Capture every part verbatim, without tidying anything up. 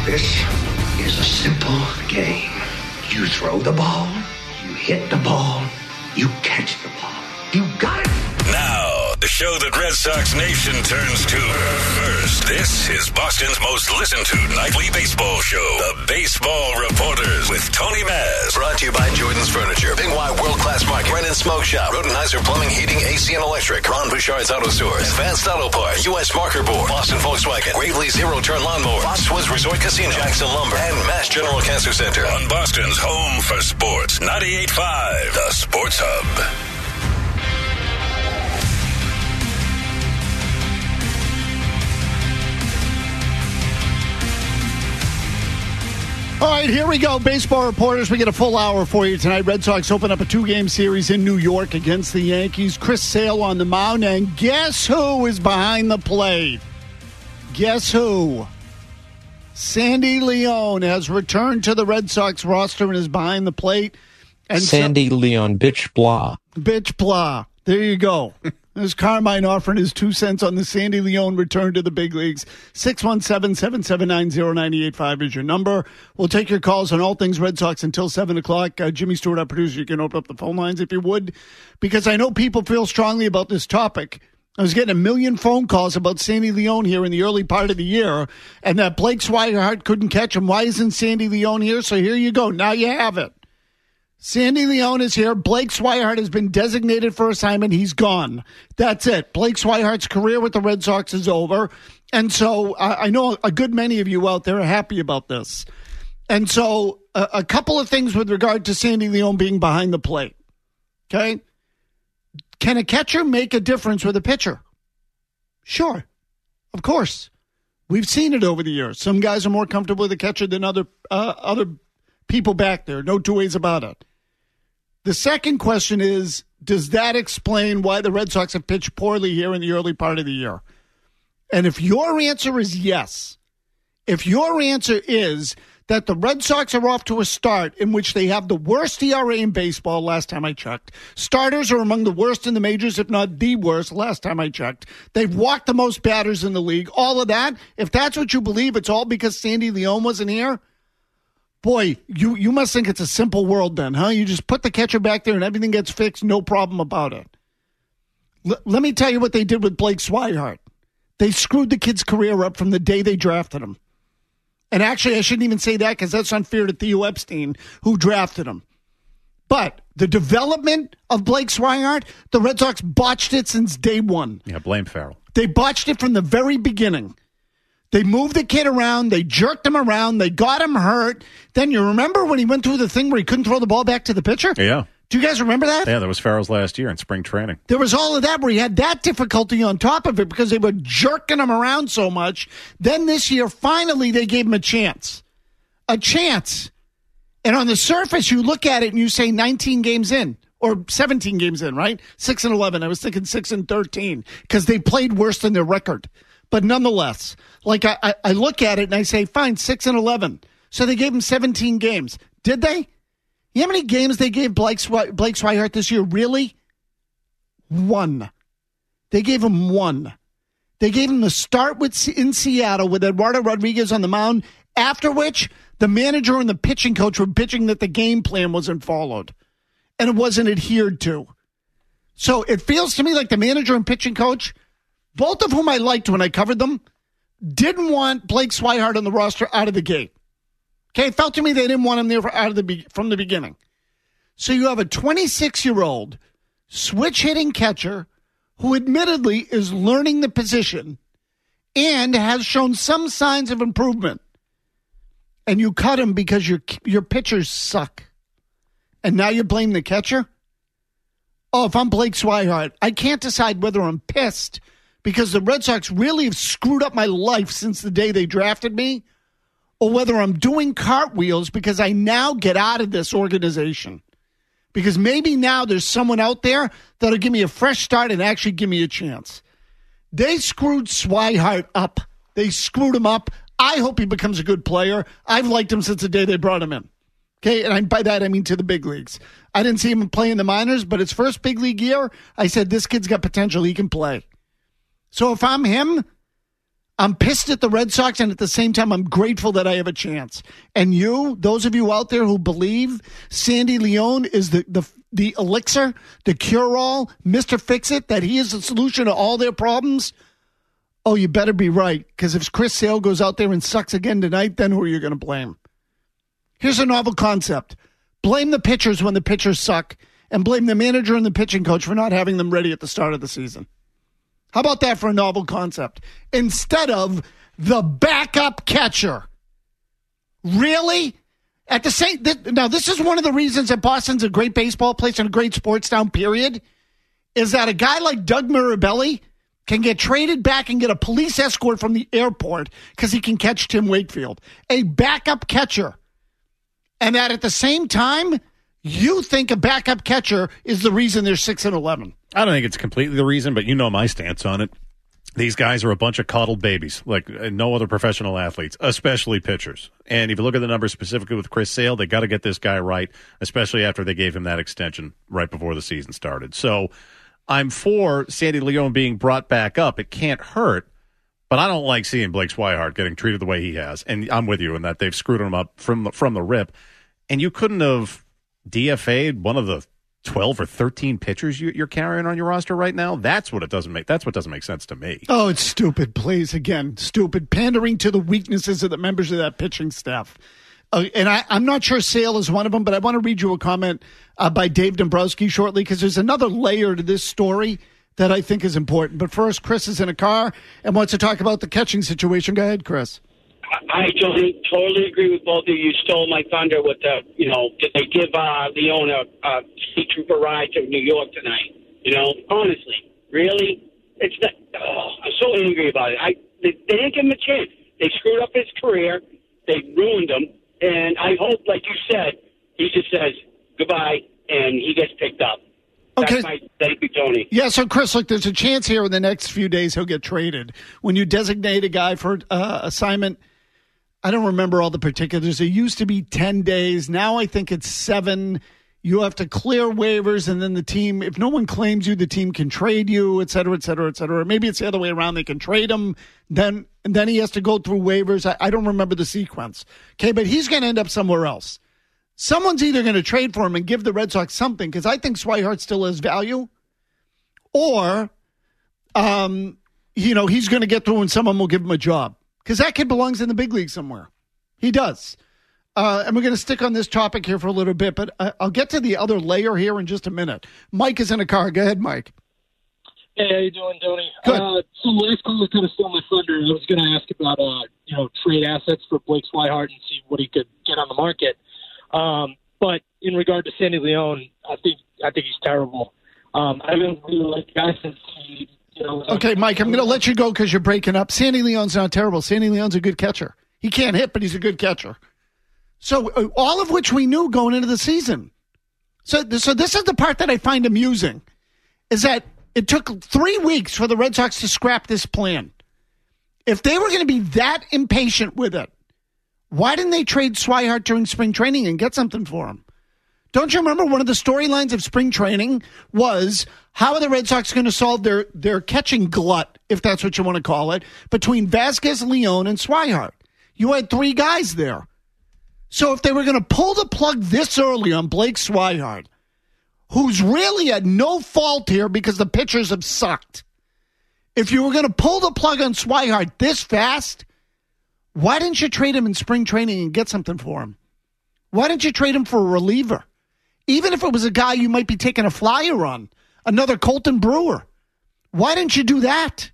This is a simple game. You throw the ball, you hit the ball, you catch the ball. You got it. Now, the show that Red Sox Nation turns to first. This is Boston's most listened to nightly baseball show, The Baseball Reporters with Tony Maz. Brought to you by Jordan's Furniture, Big Y World Class Market, Brennan Smoke Shop, Rodenheiser Plumbing, Heating, A C and Electric, Ron Bouchard's Auto Stores, Advanced Auto Parts, U S Marker Board, Boston Volkswagen, Gravely Zero Turn Lawnmower, Foxwoods Resort Casino, Jackson Lumber, and Mass General Cancer Center. On Boston's home for sports, ninety-eight point five, The Sports Hub. All right, here we go. Baseball Reporters, we get a full hour for you tonight. Red Sox open up a two-game series in New York against the Yankees. Chris Sale on the mound, and guess who is behind the plate? Guess who? Sandy Leon has returned to the Red Sox roster and is behind the plate. And Sandy so, Leon, bitch blah. Bitch blah. There you go. There's Carmine offering his two cents on the Sandy Leon return to the big leagues. six one seven, seven seven nine, zero nine eight five is your number. We'll take your calls on all things Red Sox until seven o'clock. Uh, Jimmy Stewart, our producer, you can open up the phone lines if you would, because I know people feel strongly about this topic. I was getting a million phone calls about Sandy Leon here in the early part of the year, and that Blake Swihart couldn't catch him. Why isn't Sandy Leon here? So here you go. Now you have it. Sandy Leon is here. Blake Swihart has been designated for assignment. He's gone. That's it. Blake Swihart's career with the Red Sox is over. And so uh, I know a good many of you out there are happy about this. And so uh, a couple of things with regard to Sandy Leon being behind the plate. Okay? Can a catcher make a difference with a pitcher? Sure. Of course. We've seen it over the years. Some guys are more comfortable with a catcher than other uh, other people back there. No two ways about it. The second question is, does that explain why the Red Sox have pitched poorly here in the early part of the year? And if your answer is yes, if your answer is that the Red Sox are off to a start in which they have the worst E R A in baseball last time I checked, starters are among the worst in the majors, if not the worst last time I checked, they've walked the most batters in the league, all of that, if that's what you believe, it's all because Sandy Leon wasn't here, boy, you, you must think it's a simple world then, huh? You just put the catcher back there and everything gets fixed, no problem about it. L- let me tell you what they did with Blake Swihart. They screwed the kid's career up from the day they drafted him. And actually, I shouldn't even say that because that's unfair to Theo Epstein, who drafted him. But the development of Blake Swihart, the Red Sox botched it since day one. Yeah, blame Farrell. They botched it from the very beginning. They moved the kid around. They jerked him around. They got him hurt. Then you remember when he went through the thing where he couldn't throw the ball back to the pitcher? Yeah. Do you guys remember that? Yeah, that was Farrell's last year in spring training. There was all of that where he had that difficulty on top of it because they were jerking him around so much. Then this year, finally, they gave him a chance. A chance. And on the surface, you look at it and you say nineteen games in. Or seventeen games in, right? six and eleven. I was thinking six and thirteen because they played worse than their record. But nonetheless, like I, I, I look at it and I say, fine, six and eleven. So they gave him seventeen games. Did they? You know how many games they gave Blake, Swi- Blake Swihart this year? Really? One. They gave him one. They gave him the start with in Seattle with Eduardo Rodriguez on the mound, after which the manager and the pitching coach were bitching that the game plan wasn't followed and it wasn't adhered to. So it feels to me like the manager and pitching coach, both of whom I liked when I covered them, didn't want Blake Swihart on the roster out of the gate. Okay, it felt to me they didn't want him there out of the be- from the beginning. So you have a twenty-six-year-old switch-hitting catcher who admittedly is learning the position and has shown some signs of improvement. And you cut him because your your pitchers suck. And now you blame the catcher? Oh, if I'm Blake Swihart, I can't decide whether I'm pissed because the Red Sox really have screwed up my life since the day they drafted me, or whether I'm doing cartwheels because I now get out of this organization. Because maybe now there's someone out there that'll give me a fresh start and actually give me a chance. They screwed Swihart up. They screwed him up. I hope he becomes a good player. I've liked him since the day they brought him in. Okay, and I, by that I mean to the big leagues. I didn't see him play in the minors, but his first big league year, I said, this kid's got potential. He can play. So if I'm him, I'm pissed at the Red Sox, and at the same time, I'm grateful that I have a chance. And you, those of you out there who believe Sandy Leon is the, the, the elixir, the cure-all, Mister Fix-It, that he is the solution to all their problems, oh, you better be right. Because if Chris Sale goes out there and sucks again tonight, then who are you going to blame? Here's a novel concept. Blame the pitchers when the pitchers suck, and blame the manager and the pitching coach for not having them ready at the start of the season. How about that for a novel concept? Instead of the backup catcher. Really? At the same th- now, this is one of the reasons that Boston's a great baseball place and a great sports town, period, is that a guy like Doug Mirabelli can get traded back and get a police escort from the airport because he can catch Tim Wakefield. A backup catcher. And that at the same time, you think a backup catcher is the reason they're six and eleven. I don't think it's completely the reason, but you know my stance on it. These guys are a bunch of coddled babies, like no other professional athletes, especially pitchers. And if you look at the numbers specifically with Chris Sale, they got to get this guy right, especially after they gave him that extension right before the season started. So I'm for Sandy Leon being brought back up. It can't hurt, but I don't like seeing Blake Swihart getting treated the way he has. And I'm with you in that they've screwed him up from the, from the rip. And you couldn't have D F A'd one of the twelve or thirteen pitchers you, you're carrying on your roster right now. That's what it doesn't make. That's what doesn't make sense to me. Oh, it's stupid. Please, again, stupid. Pandering to the weaknesses of the members of that pitching staff. Uh, and I, I'm not sure Sale is one of them, but I want to read you a comment uh, by Dave Dombrowski shortly because there's another layer to this story that I think is important. But first, Chris is in a car and wants to talk about the catching situation. Go ahead, Chris. I totally, totally agree with both of you. You stole my thunder with the, you know, did they give uh, Leon a, a state trooper ride to New York tonight? You know, honestly, really? It's not, oh, I'm so angry about it. I they, they didn't give him a chance. They screwed up his career. They ruined him. And I hope, like you said, he just says goodbye and he gets picked up. Okay. That's my thank you, Tony. Yeah, so Chris, look, there's a chance here in the next few days he'll get traded. When you designate a guy for uh, assignment, I don't remember all the particulars. It used to be ten days. Now I think it's seven. You have to clear waivers, and then the team, if no one claims you, the team can trade you, et cetera, et cetera, et cetera. Maybe it's the other way around. They can trade him, then and then he has to go through waivers. I, I don't remember the sequence. Okay, but he's going to end up somewhere else. Someone's either going to trade for him and give the Red Sox something, because I think Swihart still has value, or, um, you know, he's going to get through and someone will give him a job. Because that kid belongs in the big league somewhere. He does. Uh, and we're going to stick on this topic here for a little bit, but I, I'll get to the other layer here in just a minute. Mike is in a car. Go ahead, Mike. Hey, how you doing, Tony? Good. Uh, so last call kind of stole my thunder. I was going to ask about, uh, you know, trade assets for Blake Swihart and see what he could get on the market. Um, but in regard to Sandy Leon, I think I think he's terrible. Um, I haven't really liked the guy since he. You know, okay, Mike, I'm going to let you go because you're breaking up. Sandy Leon's not terrible. Sandy Leon's a good catcher. He can't hit, but he's a good catcher. So uh, all of which we knew going into the season. So, so this is the part that I find amusing, is that it took three weeks for the Red Sox to scrap this plan. If they were going to be that impatient with it, why didn't they trade Swihart during spring training and get something for him? Don't you remember one of the storylines of spring training was how are the Red Sox going to solve their, their catching glut, if that's what you want to call it, between Vasquez, Leon, and Swihart? You had three guys there. So if they were going to pull the plug this early on Blake Swihart, who's really at no fault here because the pitchers have sucked, if you were going to pull the plug on Swihart this fast, why didn't you trade him in spring training and get something for him? Why didn't you trade him for a reliever? Even if it was a guy you might be taking a flyer on, another Colton Brewer. Why didn't you do that?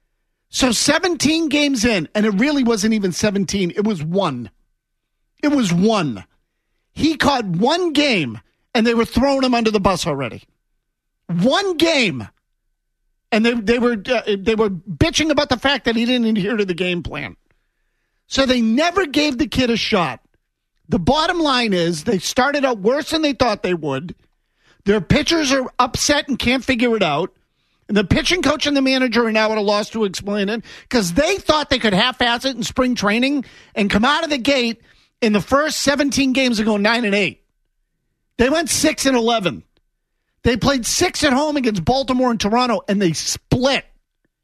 So seventeen games in, and it really wasn't even seventeen. It was one. It was one. He caught one game, and they were throwing him under the bus already. One game. And they they were uh, they were bitching about the fact that he didn't adhere to the game plan. So they never gave the kid a shot. The bottom line is they started out worse than they thought they would. Their pitchers are upset and can't figure it out. And the pitching coach and the manager are now at a loss to explain it because they thought they could half-ass it in spring training and come out of the gate in the first seventeen games and go nine and eight. They went six and eleven. They played six at home against Baltimore and Toronto, and they split.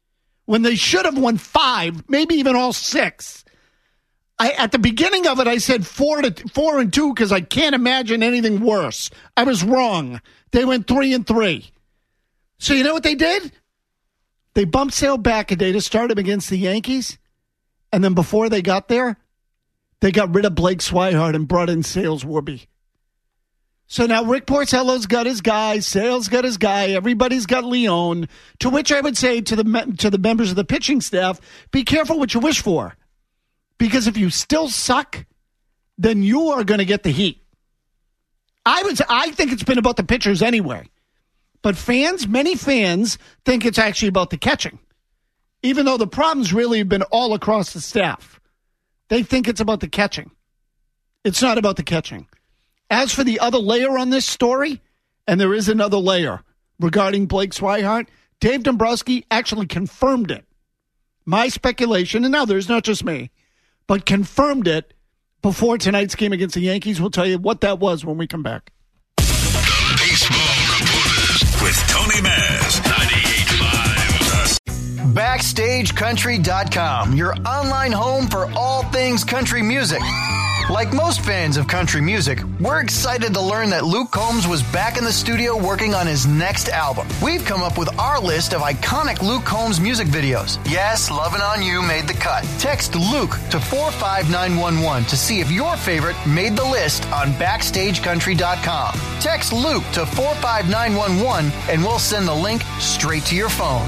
when they should have won five, maybe even all six. I, at the beginning of it, I said four to four and two because I can't imagine anything worse. I was wrong. They went three and three. So you know what they did? They bumped Sale back a day to start him against the Yankees, and then before they got there, they got rid of Blake Swihart and brought in Sales Warby. So now Rick Porcello's got his guy, Sales got his guy, everybody's got Leon, to which I would say to the to the members of the pitching staff, be careful what you wish for. Because if you still suck, then you are going to get the heat. I would say, I think it's been about the pitchers anyway. But fans, many fans, think it's actually about the catching. Even though the problems really have been all across the staff. They think it's about the catching. It's not about the catching. As for the other layer on this story, and there is another layer regarding Blake Swihart, Dave Dombrowski actually confirmed it. My speculation, and others, not just me, but confirmed it before tonight's game against the Yankees. We'll tell you what that was when we come back. The Baseball Reporters with Tony Maz, ninety-eight point five. Backstage Country dot com, your online home for all things country music. Like most fans of country music, we're excited to learn that Luke Combs was back in the studio working on his next album. We've come up with our list of iconic Luke Combs music videos. Yes, Lovin' On You made the cut. Text Luke to four five nine one one to see if your favorite made the list on Backstage Country dot com. Text Luke to four five nine one one and we'll send the link straight to your phone.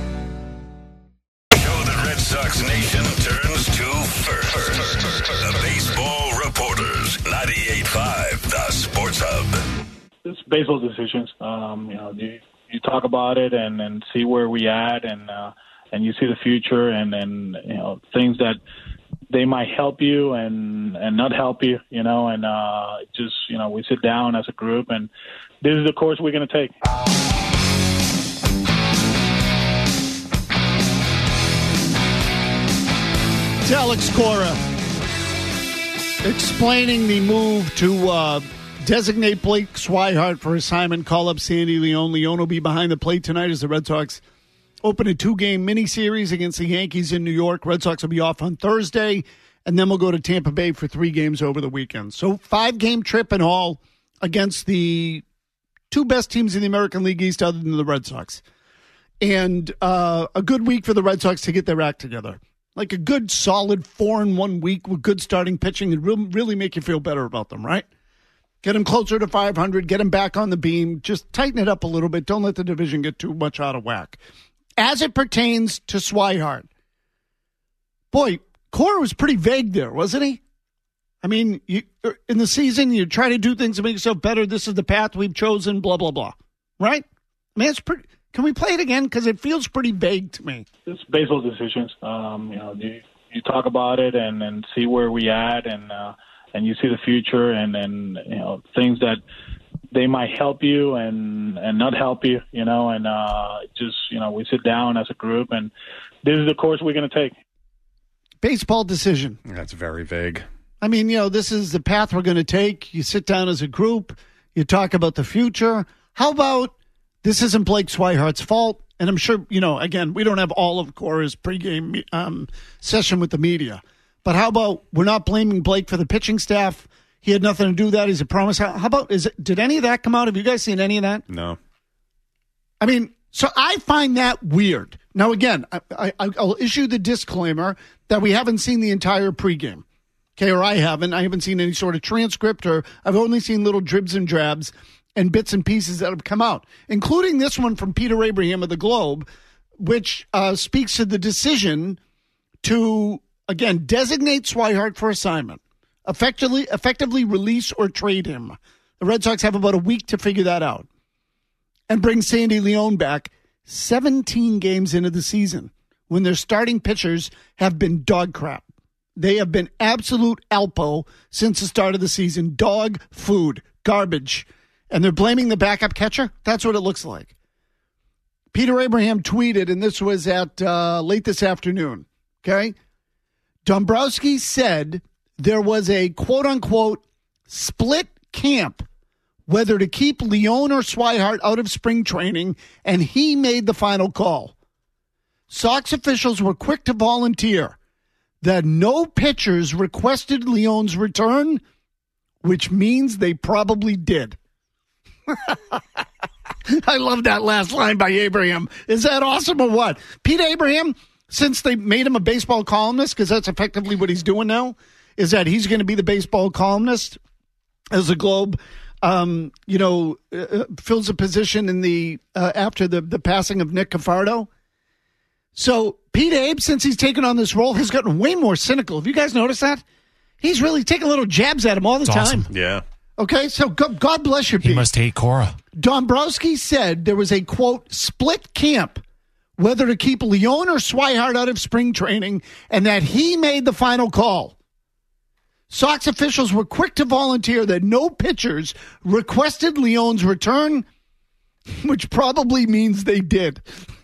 Show that Red Sox Nation turns to first. The Baseball Reporters, ninety-eight point five, the Sports Hub. It's baseball decisions. Um, you know, you, you talk about it and, and see where we at, and uh, and you see the future, and then you know things that they might help you and and not help you. You know, and uh, just you know we sit down as a group, and this is the course we're going to take. It's Alex Cora explaining the move to uh, designate Blake Swihart for assignment. Call up Sandy Leon. Leon will be behind the plate tonight as the Red Sox open a two-game mini-series against the Yankees in New York. Red Sox will be off on Thursday, and then we'll go to Tampa Bay for three games over the weekend. So five-game trip in all against the two best teams in the American League East other than the Red Sox. And uh, a good week for the Red Sox to get their act together. Like a good, solid four in one week with good starting pitching and really make you feel better about them, right? Get them closer to five hundred, get them back on the beam, just tighten it up a little bit. Don't let the division get too much out of whack. As it pertains to Swihart, boy, Cora was pretty vague there, wasn't he? I mean, you, in the season, you try to do things to make yourself better. This is the path we've chosen, blah, blah, blah. Right? I mean, it's pretty... Can we play it again? Because it feels pretty vague to me. It's baseball decisions. Um, you know, you, you talk about it and, and see where we at, and uh, and you see the future, and then you know things that they might help you and, and not help you. You know, and uh, just you know we sit down as a group, and this is the course we're going to take. Baseball decision. That's very vague. I mean, you know, this is the path we're going to take. You sit down as a group. You talk about the future. How about this isn't Blake Swihart's fault? And I'm sure, you know, again, we don't have all of Cora's pregame um, session with the media. But how about we're not blaming Blake for the pitching staff? He had nothing to do with that. He's a promise. How, how about, is it, did any of that come out? Have you guys seen any of that? No. I mean, so I find that weird. Now, again, I, I, I'll issue the disclaimer that we haven't seen the entire pregame. Okay, or I haven't. I haven't seen any sort of transcript, or I've only seen little dribs and drabs and bits and pieces that have come out, including this one from Peter Abraham of the Globe, which uh, speaks to the decision to, again, designate Swihart for assignment, effectively, effectively release or trade him. The Red Sox have about a week to figure that out, and bring Sandy Leon back seventeen games into the season when their starting pitchers have been dog crap. They have been absolute Alpo since the start of the season. Dog food, garbage. And they're blaming the backup catcher? That's what it looks like. Peter Abraham tweeted, and this was at uh, late this afternoon, okay? Dombrowski said there was a quote-unquote split camp whether to keep Leon or Swihart out of spring training, and he made the final call. Sox officials were quick to volunteer that no pitchers requested Leon's return, which means they probably did. I love that last line by Abraham. Is that awesome or what? Pete Abraham, since they made him a baseball columnist, because that's effectively what he's doing now, is that he's going to be the baseball columnist as the Globe, um, you know, uh, fills a position in the uh, after the, the passing of Nick Cafardo. So Pete Abe, since he's taken on this role, has gotten way more cynical. Have you guys noticed that? He's really taking little jabs at him all the That's time. awesome. Yeah. Okay, so go- God bless you, Pete. He must hate Cora. Dombrowski said there was a, quote, split camp whether to keep Leon or Swihart out of spring training, and that he made the final call. Sox officials were quick to volunteer that no pitchers requested Leon's return, which probably means they did.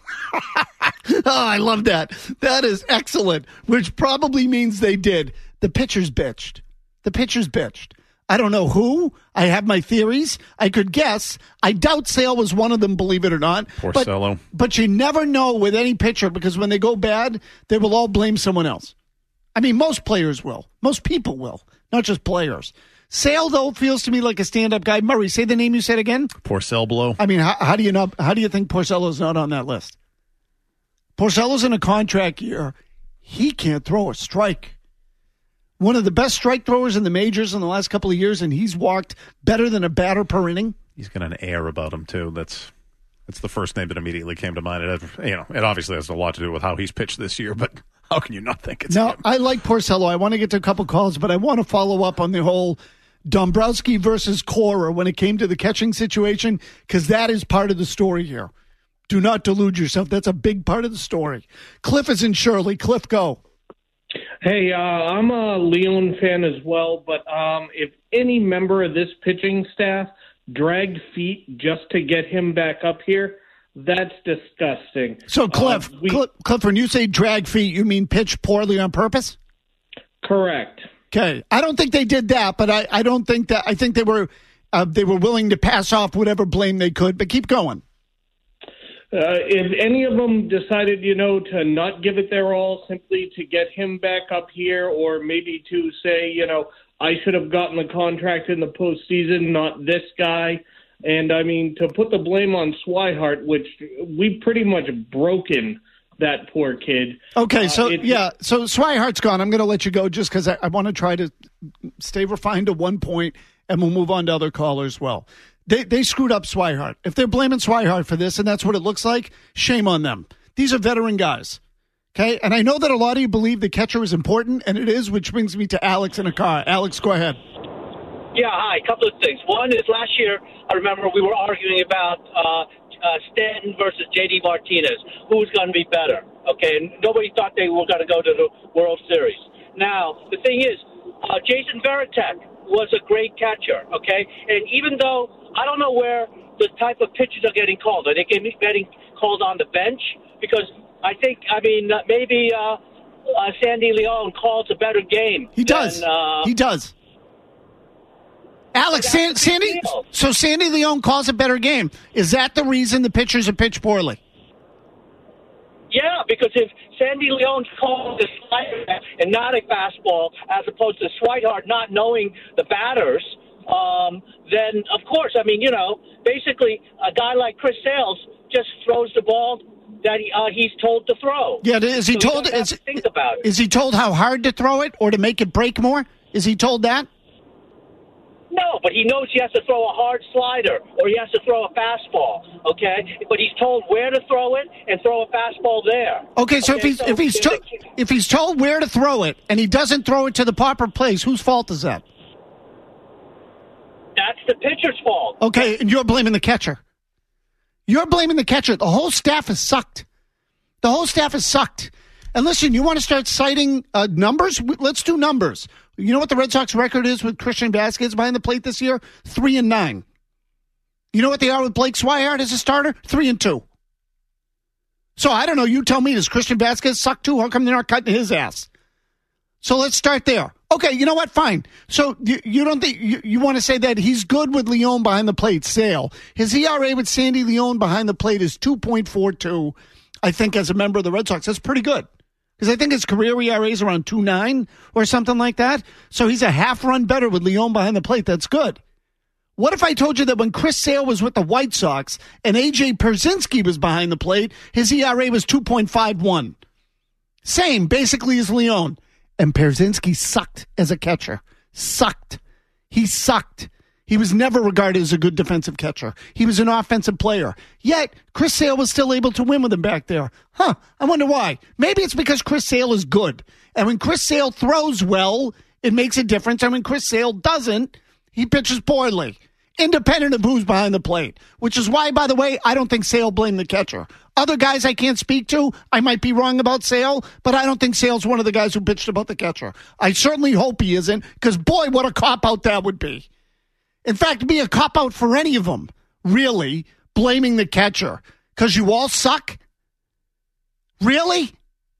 Oh, I love that. That is excellent, which probably means they did. The pitchers bitched. The pitchers bitched. I don't know who. I have my theories. I could guess. I doubt Sale was one of them, believe it or not. Porcello. But, but you never know with any pitcher, because when they go bad, they will all blame someone else. I mean, most players will. Most people will, not just players. Sale, though, feels to me like a stand-up guy. Murray, say the name you said again. Porcello. I mean, how, how do you not? How do you think Porcello's not on that list? Porcello's in a contract year. He can't throw a strike. One of the best strike throwers in the majors in the last couple of years, and he's walked better than a batter per inning. He's got an air about him, too. That's that's the first name that immediately came to mind. It, you know, it obviously has a lot to do with how he's pitched this year, but how can you not think it's now, him? I like Porcello. I want to get to a couple calls, but I want to follow up on the whole Dombrowski versus Cora when it came to the catching situation, because that is part of the story here. Do not delude yourself. That's a big part of the story. Cliff is in Shirley. Cliff, go. Hey, uh, I'm a Leon fan as well, but um, if any member of this pitching staff dragged feet just to get him back up here, that's disgusting. So, Cliff, uh, we, Cliff, Cliff, when you say drag feet, you mean pitch poorly on purpose? Correct. Okay. I don't think they did that, but I, I don't think that – I think they were uh, they were willing to pass off whatever blame they could, but keep going. Uh, if any of them decided, you know, to not give it their all simply to get him back up here, or maybe to say, you know, I should have gotten the contract in the postseason, not this guy. And, I mean, to put the blame on Swihart, which we pretty much broken that poor kid. Okay, so, uh, it, yeah, so Swihart's gone. I'm going to let you go just because I, I want to try to stay refined to one point, and we'll move on to other callers as well. They they screwed up Swihart. If they're blaming Swihart for this, and that's what it looks like, shame on them. These are veteran guys, okay? And I know that a lot of you believe the catcher is important, and it is, which brings me to Alex in a car. Alex, go ahead. Yeah, hi. A couple of things. One is last year, I remember we were arguing about uh, uh, Stanton versus J D Martinez. Who's going to be better? Okay, and nobody thought they were going to go to the World Series. Now, the thing is, uh, Jason Varitek was a great catcher, okay? And even though I don't know where the type of pitches are getting called. Are they getting called on the bench? Because I think, I mean, uh, maybe uh, uh, Sandy Leon calls a better game. He does. Than, uh, he does. Alex, San, Sandy, so Sandy Leon calls a better game. Is that the reason the pitchers are pitched poorly? Yeah, because if Sandy Leon calls a slider and not a fastball, as opposed to Swihart not knowing the batters, um, then, of course, I mean, you know, basically a guy like Chris Sales just throws the ball that he, uh, he's told to throw. Yeah, is he so told? He Is, to think about it. Is he told how hard to throw it or to make it break more? Is he told that? No, but he knows he has to throw a hard slider or he has to throw a fastball, okay? But he's told where to throw it and throw a fastball there. Okay, so okay, if he's so if he's to, if he's told where to throw it and he doesn't throw it to the proper place, whose fault is that? That's the pitcher's fault. Okay, and you're blaming the catcher. You're blaming the catcher. The whole staff has sucked. The whole staff has sucked. And listen, you want to start citing uh, numbers? Let's do numbers. You know what the Red Sox record is with Christian Vazquez behind the plate this year? Three and nine. You know what they are with Blake Swihart as a starter? Three and two. So I don't know. You tell me. Does Christian Vazquez suck too? How come they're not cutting his ass? So let's start there. Okay, you know what? Fine. So you, you don't think you, you want to say that he's good with Leon behind the plate? Sale. His E R A with Sandy Leon behind the plate is two point four two. I think as a member of the Red Sox, that's pretty good. Because I think his career E R A is around two point nine or something like that. So he's a half run better with Leon behind the plate. That's good. What if I told you that when Chris Sale was with the White Sox and A J Pierzynski was behind the plate, his E R A was two point five one? Same, basically, as Leon. And Pierzynski sucked as a catcher. Sucked. He sucked. He was never regarded as a good defensive catcher. He was an offensive player. Yet, Chris Sale was still able to win with him back there. Huh, I wonder why. Maybe it's because Chris Sale is good. And when Chris Sale throws well, it makes a difference. And when Chris Sale doesn't, he pitches poorly, independent of who's behind the plate. Which is why, by the way, I don't think Sale blamed the catcher. Other guys I can't speak to, I might be wrong about Sale, but I don't think Sale's one of the guys who bitched about the catcher. I certainly hope he isn't, because boy, what a cop-out that would be. In fact, it'd be a cop-out for any of them, really, blaming the catcher. Because you all suck? Really?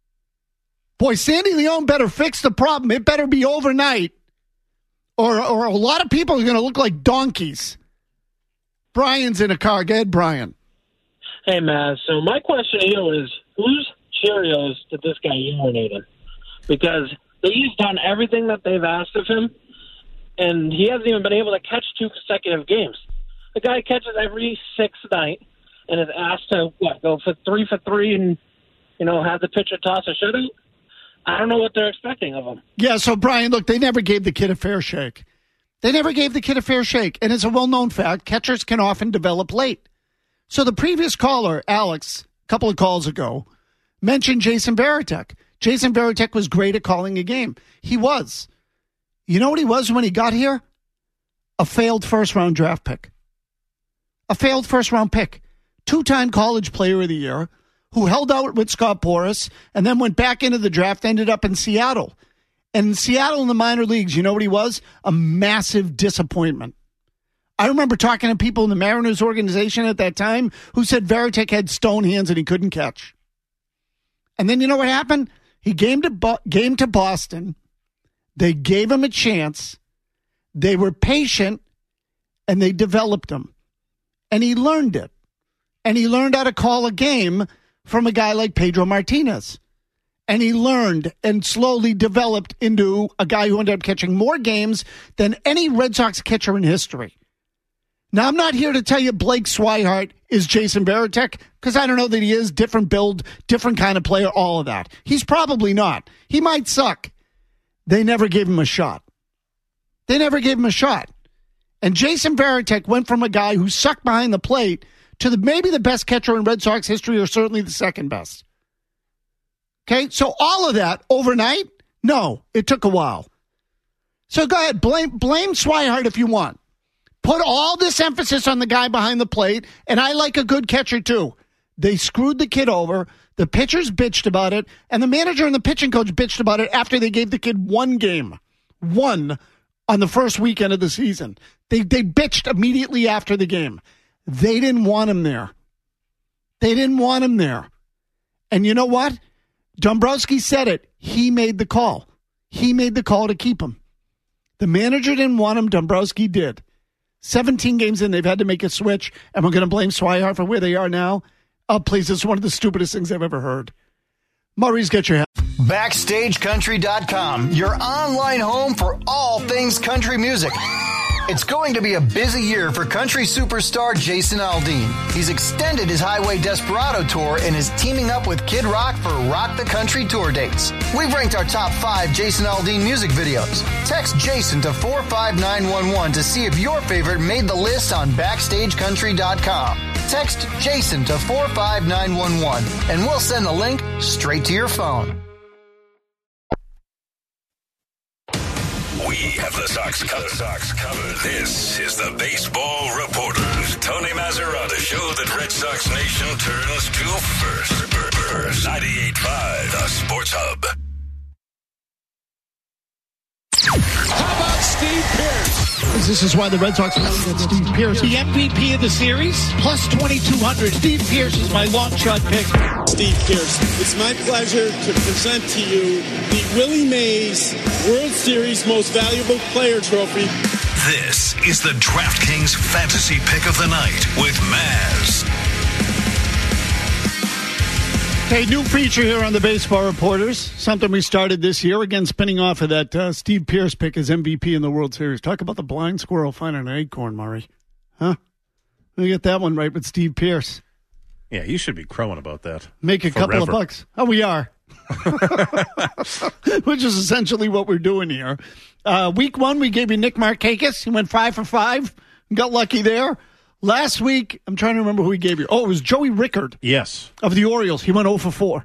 Boy, Sandy Leon better fix the problem. It better be overnight. Or, or a lot of people are going to look like donkeys. Brian's in a car. Go ahead, Brian. Hey, Maz. So my question to you is, whose Cheerios did this guy urinate in? Because he's done everything that they've asked of him, and he hasn't even been able to catch two consecutive games. The guy catches every sixth night and is asked to, what, go for three for three and, you know, have the pitcher toss a shutout? I don't know what they're expecting of him. Yeah, so, Brian, look, they never gave the kid a fair shake. They never gave the kid a fair shake. And it's a well-known fact, catchers can often develop late. So the previous caller, Alex, a couple of calls ago, mentioned Jason Varitek. Jason Varitek was great at calling a game. He was. You know what he was when he got here? A failed first-round draft pick. A failed first-round pick. Two-time college player of the year who held out with Scott Boras and then went back into the draft, ended up in Seattle. And in Seattle in the minor leagues, you know what he was? A massive disappointment. I remember talking to people in the Mariners organization at that time who said Varitek had stone hands and he couldn't catch. And then you know what happened? He came to, Bo- came to Boston. They gave him a chance. They were patient, and they developed him. And he learned it. And he learned how to call a game from a guy like Pedro Martinez. And he learned and slowly developed into a guy who ended up catching more games than any Red Sox catcher in history. Now, I'm not here to tell you Blake Swihart is Jason Varitek, because I don't know that he is. Different build, different kind of player, all of that. He's probably not. He might suck. They never gave him a shot. They never gave him a shot. And Jason Varitek went from a guy who sucked behind the plate to the maybe the best catcher in Red Sox history, or certainly the second best. Okay, so all of that overnight? No, it took a while. So go ahead, blame blame Swihart if you want. Put all this emphasis on the guy behind the plate, and I like a good catcher too. They screwed the kid over. The pitchers bitched about it, and the manager and the pitching coach bitched about it after they gave the kid one game. One on the first weekend of the season. They they bitched immediately after the game. They didn't want him there. They didn't want him there. And you know what? Dombrowski said it. He made the call. He made the call to keep him. The manager didn't want him. Dombrowski did. seventeen games in, they've had to make a switch, and we're going to blame Swihart for where they are now. Oh, please, it's one of the stupidest things I've ever heard. Murray's got your hat. Backstage Country dot com, your online home for all things country music. It's going to be a busy year for country superstar Jason Aldean. He's extended his Highway Desperado tour and is teaming up with Kid Rock for Rock the Country tour dates. We've ranked our top five Jason Aldean music videos. Text Jason to four five nine one one to see if your favorite made the list on Backstage Country dot com. Text Jason to four five nine one one and we'll send the link straight to your phone. We have the Sox covered. Sox covered. This is the Baseball Reporters. Tony Mazzarata show that Red Sox Nation turns to first. First. ninety-eight point five, the Sports Hub. How about Steve Pearce? This is why the Red Sox want to get Steve Pearce, the M V P of the series, plus twenty-two hundred. Steve Pearce is my long shot pick. Steve Pearce, it's my pleasure to present to you the Willie Mays World Series Most Valuable Player Trophy. This is the DraftKings Fantasy Pick of the Night with Maz. Okay, new feature here on the Baseball Reporters. Something we started this year. Again, spinning off of that uh, Steve Pearce pick as M V P in the World Series. Talk about the blind squirrel finding an acorn, Murray. Huh? We get that one right with Steve Pearce. Yeah, you should be crowing about that. Make a forever. couple of bucks. Oh, we are. Which is essentially what we're doing here. Uh, week one, we gave you Nick Markakis. He went five for five. Got lucky there. Last week, I'm trying to remember who we gave you. Oh, it was Joey Rickard. Yes. Of the Orioles. He went oh for four.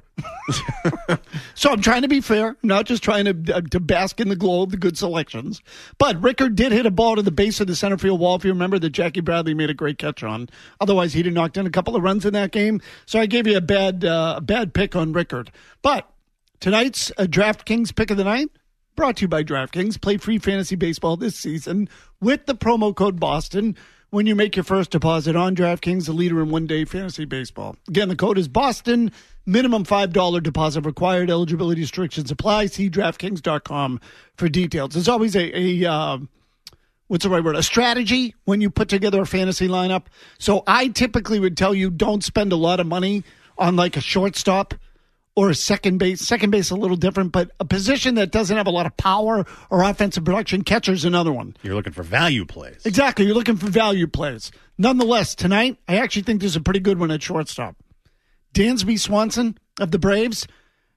So I'm trying to be fair, not just trying to uh, to bask in the glow of the good selections. But Rickard did hit a ball to the base of the center field wall, if you remember, that Jackie Bradley made a great catch on. Otherwise, he'd have knocked in a couple of runs in that game. So I gave you a bad, uh, bad pick on Rickard. But tonight's uh, DraftKings pick of the night, brought to you by DraftKings. Play free fantasy baseball this season with the promo code Boston when you make your first deposit on DraftKings, the leader in one-day fantasy baseball. Again, the code is Boston. Minimum five dollars deposit required. Eligibility restrictions apply. See DraftKings dot com for details. There's always a, a uh, what's the right word, a strategy when you put together a fantasy lineup. So I typically would tell you don't spend a lot of money on like a shortstop or a second base. Second base is a little different, but a position that doesn't have a lot of power or offensive production. Catcher's another one. You're looking for value plays. Exactly. You're looking for value plays. Nonetheless, tonight, I actually think there's a pretty good one at shortstop. Dansby Swanson of the Braves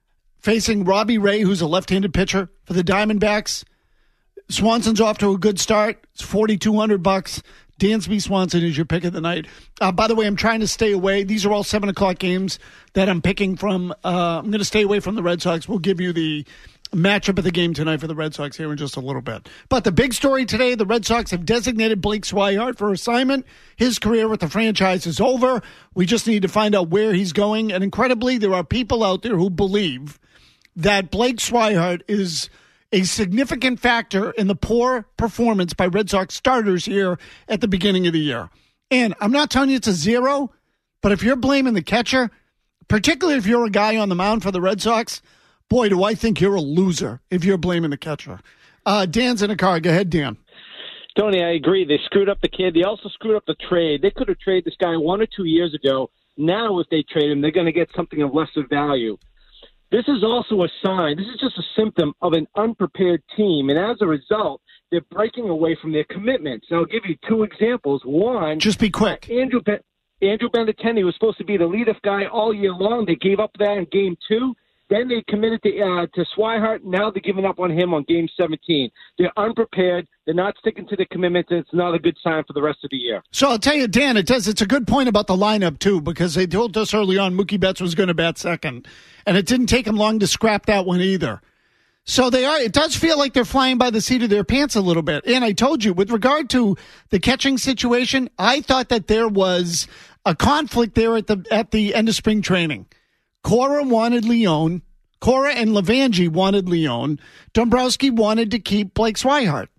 facing Robbie Ray, who's a left-handed pitcher for the Diamondbacks. Swanson's off to a good start. It's forty-two hundred bucks. Dansby Swanson is your pick of the night. Uh, by the way, I'm trying to stay away. These are all seven o'clock games that I'm picking from. Uh, I'm going to stay away from the Red Sox. We'll give you the matchup of the game tonight for the Red Sox here in just a little bit. But the big story today, the Red Sox have designated Blake Swihart for assignment. His career with the franchise is over. We just need to find out where he's going. And incredibly, there are people out there who believe that Blake Swihart is a significant factor in the poor performance by Red Sox starters here at the beginning of the year. And I'm not telling you it's a zero, but if you're blaming the catcher, particularly if you're a guy on the mound for the Red Sox, boy, do I think you're a loser if you're blaming the catcher. Uh, Dan's in a car. Go ahead, Dan. Tony, I agree. They screwed up the kid. They also screwed up the trade. They could have traded this guy one or two years ago. Now, if they trade him, they're going to get something of lesser value. This is also a sign. This is just a symptom of an unprepared team. And as a result, they're breaking away from their commitments. And I'll give you two examples. One. Just be quick. Andrew Ben- Andrew Benintendi was supposed to be the leadoff guy all year long. They gave up that in game two. Then they committed to, uh, to Swihart. Now they're giving up on him on game seventeen. They're unprepared. They're not sticking to the commitments, and it's not a good sign for the rest of the year. So I'll tell you, Dan, it does. It's a good point about the lineup, too, because they told us early on Mookie Betts was going to bat second, and it didn't take them long to scrap that one either. So they are. It does feel like they're flying by the seat of their pants a little bit. And I told you, with regard to the catching situation, I thought that there was a conflict there at the at the end of spring training. Cora wanted Leon. Cora and Levangie wanted Leon. Dombrowski wanted to keep Blake Swihart.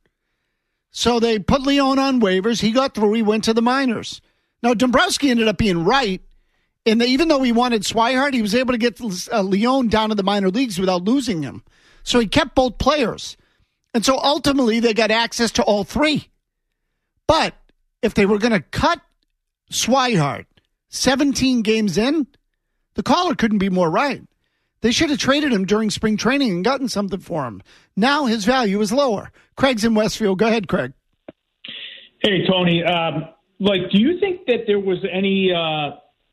So they put Leon on waivers. He got through. He went to the minors. Now, Dombrowski ended up being right. And even though he wanted Swihart, he was able to get uh, Leon down to the minor leagues without losing him. So he kept both players. And so ultimately they got access to all three. But if they were going to cut Swihart seventeen games in, the caller couldn't be more right. They should have traded him during spring training and gotten something for him. Now his value is lower. Craig's in Westfield. Go ahead, Craig. Hey, Tony. Um, like, do you think that there was any uh,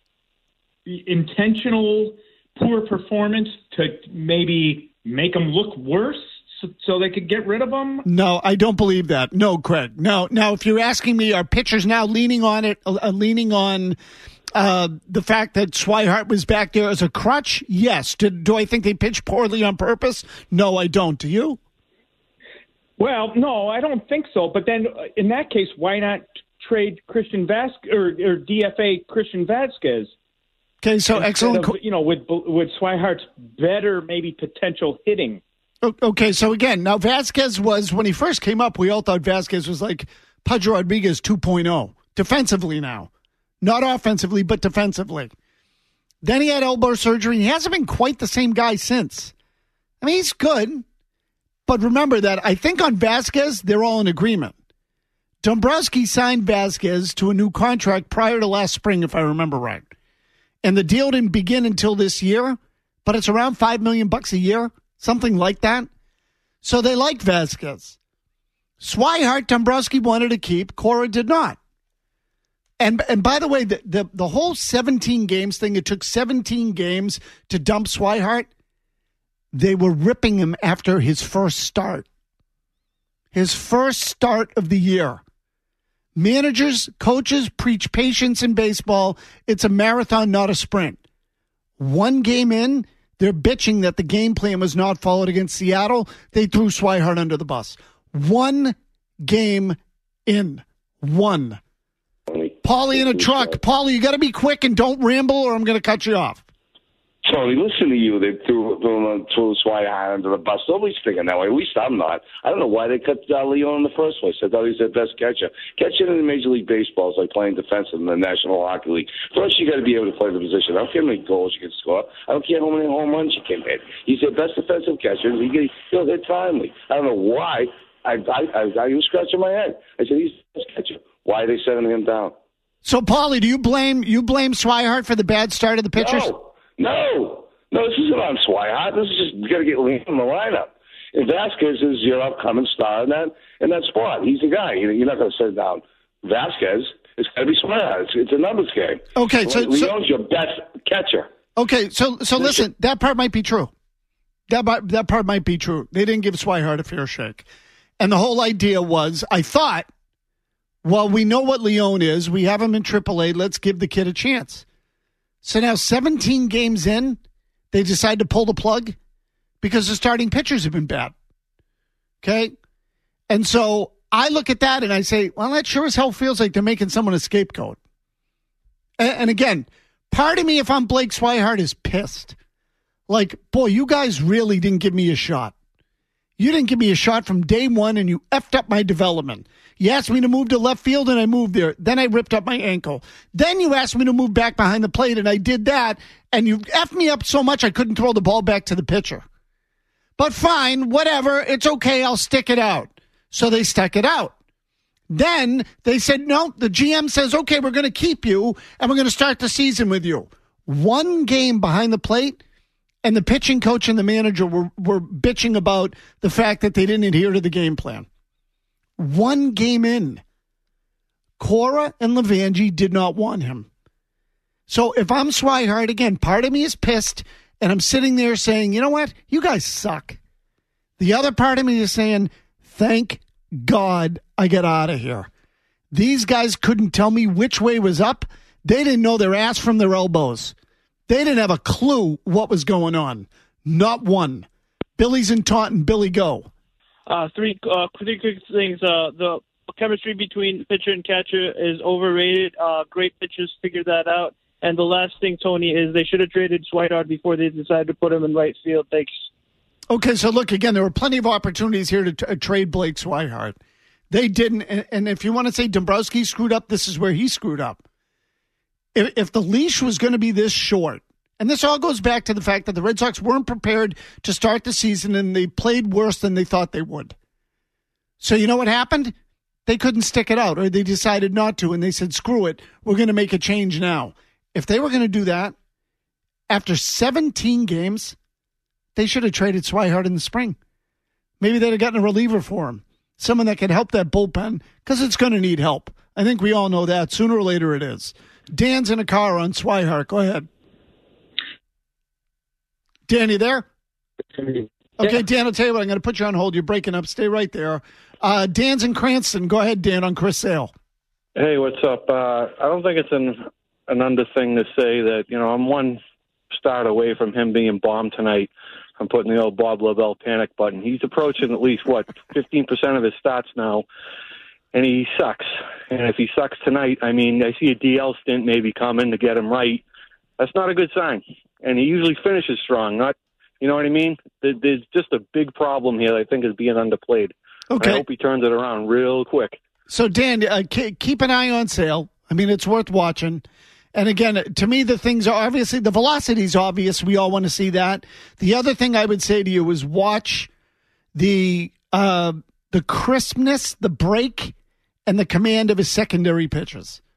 intentional poor performance to maybe make him look worse so, so they could get rid of him? No, I don't believe that. No, Craig. No. Now, if you're asking me, are pitchers now leaning on it, uh, leaning on uh, the fact that Swihart was back there as a crutch? Yes. Did, do I think they pitched poorly on purpose? No, I don't. Do you? Well, no, I don't think so. But then in that case, why not trade Christian Vasquez or, or D F A Christian Vasquez? Okay, so Instead excellent. Of, you know, with with Swihart's better maybe potential hitting. Okay, so again, now Vasquez was, when he first came up, we all thought Vasquez was like Pudge Rodriguez two point oh, defensively now. Not offensively, but defensively. Then he had elbow surgery, and he hasn't been quite the same guy since. I mean, he's good, but remember that I think on Vasquez, they're all in agreement. Dombrowski signed Vasquez to a new contract prior to last spring, if I remember right. And the deal didn't begin until this year, but it's around five million bucks a year, something like that. So they like Vasquez. Swihart, Dombrowski wanted to keep. Cora did not. And and by the way, the, the, the whole seventeen games thing, it took seventeen games to dump Swihart. They were ripping him after his first start. His first start of the year. Managers, coaches preach patience in baseball. It's a marathon, not a sprint. One game in, they're bitching that the game plan was not followed against Seattle. They threw Swihart under the bus. One game in. One. Paulie in a truck. Paulie, you got to be quick and don't ramble or I'm going to cut you off. Tony, listen to you. They threw, threw, threw Swihart under the bus. Nobody's thinking that way. At least I'm not. I don't know why they cut uh, Leon in the first place. I thought he was their best catcher. Catching in Major League Baseball is like playing defensive in the National Hockey League. First, you got to be able to play the position. I don't care how many goals you can score. I don't care how many home runs you can hit. He's their best defensive catcher. He get, he'll hit timely. I don't know why. I, I, I, I was scratching my head. I said, he's the best catcher. Why are they sending him down? So, Paulie, do you blame you blame Swihart for the bad start of the pitchers? No, no. No, this isn't on Swihart. This is just, you got to get Leon in the lineup. And Vasquez is your upcoming star in that, in that spot. He's the guy. You're not going to sit down Vasquez. It's got to be Swihart. It's, it's a numbers game. Okay, so... Leon's so, your best catcher. Okay, so so listen, that part might be true. That part, that part might be true. They didn't give Swihart a fair shake. And the whole idea was, I thought, well, we know what Leon is. We have him in triple A. Let's give the kid a chance. So now seventeen games in, they decide to pull the plug because the starting pitchers have been bad. Okay? And so I look at that and I say, well, that sure as hell feels like they're making someone a scapegoat. And, and again, part of me, if I'm Blake Swihart, is pissed. Like, boy, you guys really didn't give me a shot. You didn't give me a shot from day one, and you effed up my development. You asked me to move to left field, and I moved there. Then I ripped up my ankle. Then you asked me to move back behind the plate, and I did that. And you effed me up so much I couldn't throw the ball back to the pitcher. But fine, whatever. It's okay. I'll stick it out. So they stuck it out. Then they said, no, the G M says, okay, we're going to keep you, and we're going to start the season with you. One game behind the plate, and the pitching coach and the manager were, were bitching about the fact that they didn't adhere to the game plan. One game in, Cora and Levangie did not want him. So if I'm Swihart, again, part of me is pissed, and I'm sitting there saying, you know what? You guys suck. The other part of me is saying, thank God I get out of here. These guys couldn't tell me which way was up. They didn't know their ass from their elbows. They didn't have a clue what was going on. Not one. Billy's in Taunton. Billy, go. Uh, three, uh, three quick things. Uh, the chemistry between pitcher and catcher is overrated. Uh, great pitchers figured that out. And the last thing, Tony, is they should have traded Swihart before they decided to put him in right field. Thanks. Okay, so look, again, there were plenty of opportunities here to t- trade Blake Swihart. They didn't. And, and if you want to say Dombrowski screwed up, this is where he screwed up. If, if the leash was going to be this short, and this all goes back to the fact that the Red Sox weren't prepared to start the season and they played worse than they thought they would. So you know what happened? They couldn't stick it out, or they decided not to, and they said, screw it, we're going to make a change now. If they were going to do that, after seventeen games, they should have traded Swihart in the spring. Maybe they'd have gotten a reliever for him, someone that could help that bullpen, because it's going to need help. I think we all know that. Sooner or later it is. Dan's in a car on Swihart. Go ahead. Dan, you there? Okay, Dan, I'll tell you what. I'm going to put you on hold. You're breaking up. Stay right there. Uh, Dan's in Cranston. Go ahead, Dan, on Chris Sale. Hey, what's up? Uh, I don't think it's an, an under thing to say that, you know, I'm one start away from him being bombed tonight. I'm putting the old Bob Lavelle panic button. He's approaching at least, what, fifteen percent of his starts now, and he sucks. And if he sucks tonight, I mean, I see a D L stint maybe coming to get him right. That's not a good sign. And he usually finishes strong, not, you know what I mean? There's just a big problem here that I think is being underplayed. Okay. I hope he turns it around real quick. So, Dan, uh, keep an eye on Sale. I mean, it's worth watching. And again, to me, the things are obviously, the velocity is obvious. We all want to see that. The other thing I would say to you is watch the uh, the crispness, the break, and the command of his secondary pitches.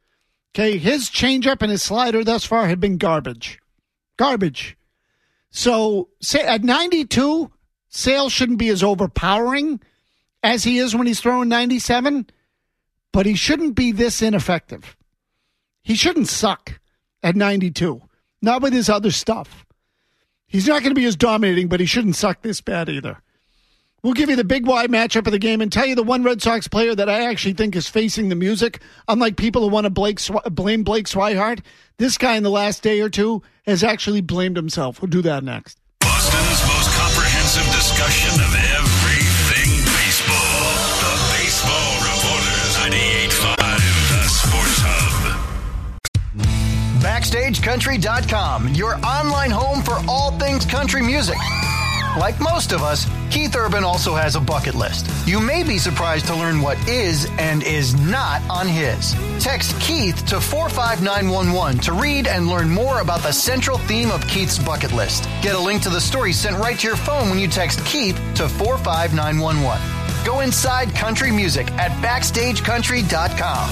Okay, his changeup and his slider thus far have been garbage. Garbage. So say at ninety-two, Sale shouldn't be as overpowering as he is when he's throwing ninety-seven, but he shouldn't be this ineffective. He shouldn't suck at ninety-two. Not with his other stuff. He's not going to be as dominating, but he shouldn't suck this bad either. We'll give you the big wide matchup of the game and tell you the one Red Sox player that I actually think is facing the music. Unlike people who want to Blake, blame Blake Swihart, this guy in the last day or two has actually blamed himself. We'll do that next. Boston's most comprehensive discussion of everything baseball. The Baseball Reporters, ninety-eight point five, The Sports Hub. Backstage Country dot com, your online home for all things country music. Like most of us, Keith Urban also has a bucket list. You may be surprised to learn what is and is not on his. Text Keith to four five nine one one to read and learn more about the central theme of Keith's bucket list. Get a link to the story sent right to your phone when you text Keith to four five nine one one. Go inside country music at backstage country dot com.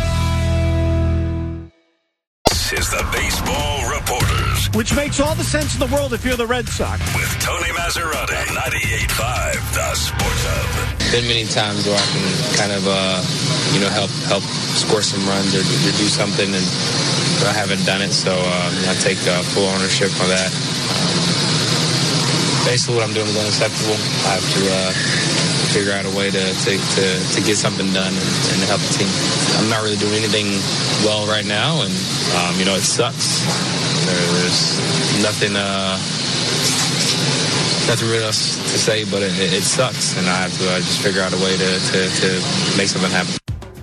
This is the Baseball Reporters. Which makes all the sense in the world if you're the Red Sox. With Tony Maserati, ninety-eight point five, The Sports Hub. Been many times where I can kind of, uh, you know, help help score some runs or, or do something, and I haven't done it, so um, I take uh, full ownership of that. Um, basically, what I'm doing is unacceptable. I have to uh, figure out a way to to, to, to get something done and, and to help the team. I'm not really doing anything well right now, and um, you know, it sucks. There's nothing, uh, nothing really else to say, but it, it sucks, and I have to uh, just figure out a way to, to, to make something happen.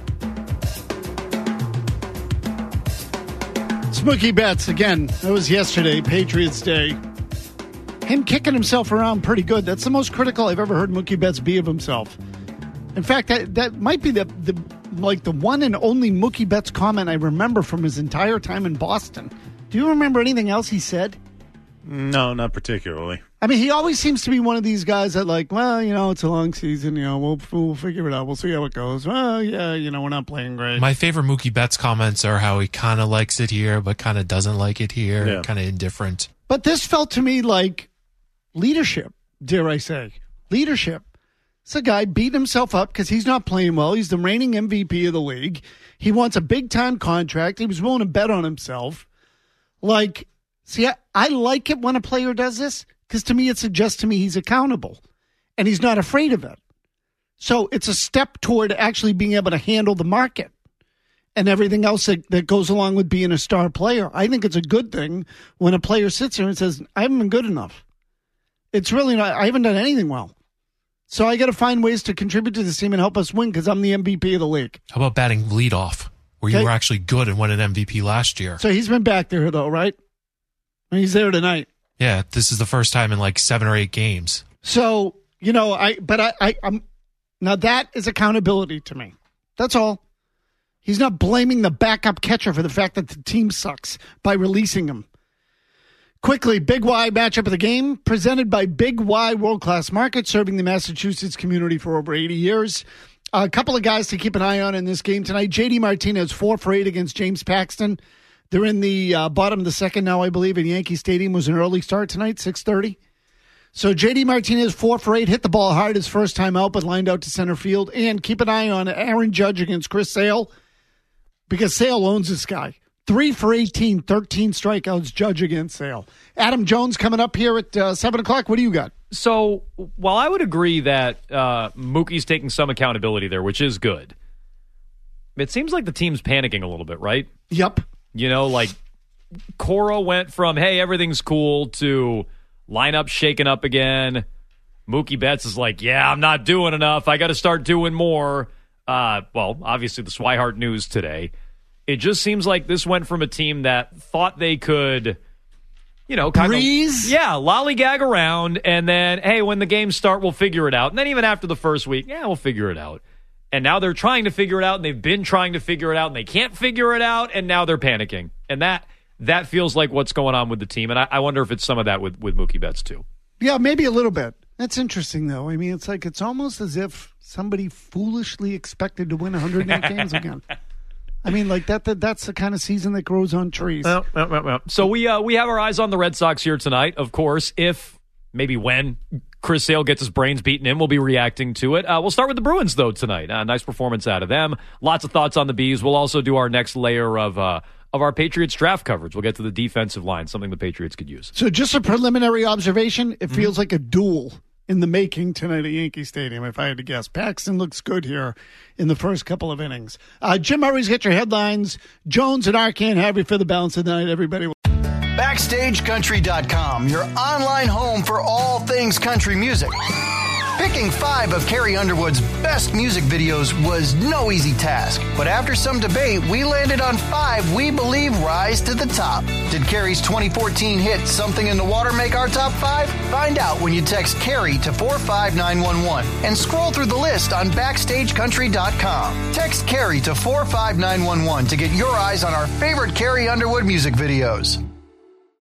It's Mookie Betts again. That was yesterday, Patriots Day. Him kicking himself around pretty good. That's the most critical I've ever heard Mookie Betts be of himself. In fact, that that might be the the like the one and only Mookie Betts comment I remember from his entire time in Boston. Do you remember anything else he said? No, not particularly. I mean, he always seems to be one of these guys that, like, well, you know, it's a long season. You know, we'll we'll figure it out. We'll see how it goes. Well, yeah, you know, we're not playing great. My favorite Mookie Betts comments are how he kind of likes it here, but kind of doesn't like it here. Yeah. Kind of indifferent. But this felt to me like leadership, dare I say. Leadership. It's a guy beating himself up because he's not playing well. He's the reigning M V P of the league. He wants a big-time contract. He was willing to bet on himself. Like, see, I, I like it when a player does this because to me it suggests to me he's accountable and he's not afraid of it. So it's a step toward actually being able to handle the market and everything else that, that goes along with being a star player. I think it's a good thing when a player sits there and says, I haven't been good enough. It's really not, I haven't done anything well. So I got to find ways to contribute to this team and help us win because I'm the M V P of the league. How about batting leadoff, where Okay. you were actually good and won an M V P last year? So he's been back there, though, right? And he's there tonight. Yeah, this is the first time in like seven or eight games. So, you know, I, but I, I, I'm, now that is accountability to me. That's all. He's not blaming the backup catcher for the fact that the team sucks by releasing him. Quickly, Big Y matchup of the game, presented by Big Y World Class Market, serving the Massachusetts community for over eighty years. A couple of guys to keep an eye on in this game tonight. J D Martinez, four for eight against James Paxton. They're in the uh, bottom of the second now, I believe, in Yankee Stadium. Was an early start tonight, six thirty. So J D Martinez, four for eight, hit the ball hard his first time out, but lined out to center field. And keep an eye on Aaron Judge against Chris Sale, because Sale owns this guy. Three for eighteen, thirteen strikeouts, Judge against Sale. Adam Jones coming up here at uh, seven o'clock. What do you got? So while I would agree that uh, Mookie's taking some accountability there, which is good, it seems like the team's panicking a little bit, right? Yep. You know, like Cora went from, hey, everything's cool, to lineup shaking up again. Mookie Betts is like, yeah, I'm not doing enough. I got to start doing more. Uh, well, obviously the Swihart news today. It just seems like this went from a team that thought they could, you know, kind Breeze? of, yeah, lollygag around, and then, hey, when the games start, we'll figure it out. And then even after the first week, yeah, we'll figure it out. And now they're trying to figure it out, and they've been trying to figure it out, and they can't figure it out, and now they're panicking. And that that feels like what's going on with the team. And I, I wonder if it's some of that with, with Mookie Betts, too. Yeah, maybe a little bit. That's interesting, though. I mean, it's like it's almost as if somebody foolishly expected to win one hundred eight games again. I mean, like that, that. That's the kind of season that grows on trees. Well, well, well, well. So we uh, we have our eyes on the Red Sox here tonight. Of course, if maybe when Chris Sale gets his brains beaten in, we'll be reacting to it. Uh, we'll start with the Bruins though tonight. Uh, nice performance out of them. Lots of thoughts on the Bees. We'll also do our next layer of uh, of our Patriots draft coverage. We'll get to the defensive line, something the Patriots could use. So, just a preliminary observation. It feels mm-hmm. like a duel in the making tonight at Yankee Stadium, if I had to guess. Paxton looks good here in the first couple of innings. Uh, Jim Murray's got your headlines. Jones and Arcand have you for the balance of the night, everybody. Backstage Country dot com, your online home for all things country music. Picking five of Carrie Underwood's best music videos was no easy task, but after some debate, we landed on five we believe rise to the top. Did Carrie's twenty fourteen hit Something in the Water make our top five? Find out when you text Carrie to four five nine one one and scroll through the list on Backstage Country dot com. Text Carrie to four five nine one one to get your eyes on our favorite Carrie Underwood music videos.